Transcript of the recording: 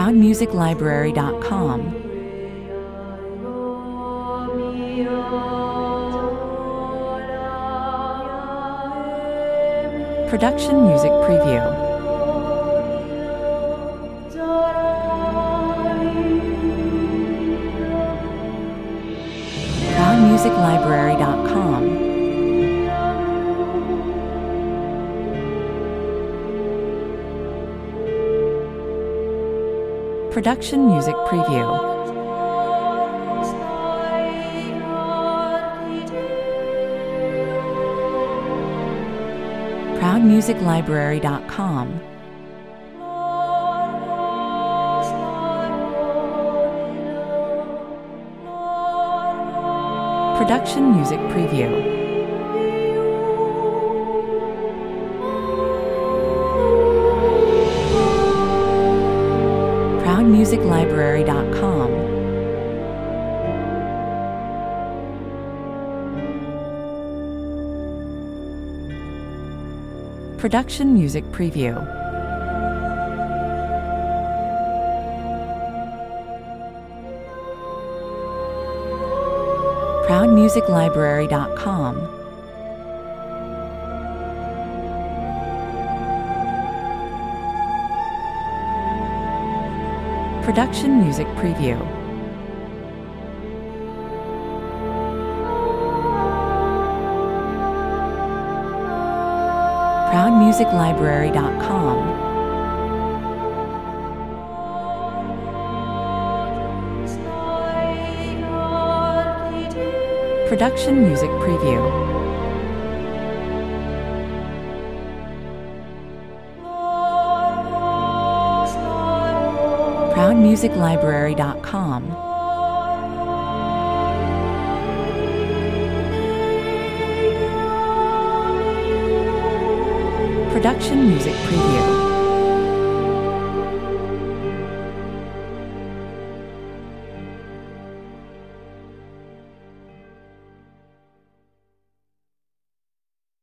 ProudMusicLibrary.com. Production Music Preview. ProudMusicLibrary.com. Production Music Preview. ProudMusicLibrary.com. Production Music Preview. ProudMusicLibrary.com. Production Music Preview. ProudMusicLibrary.com. Production Music Preview. ProudMusicLibrary.com. Production Music Preview. ProudMusicLibrary.com. Production Music Preview.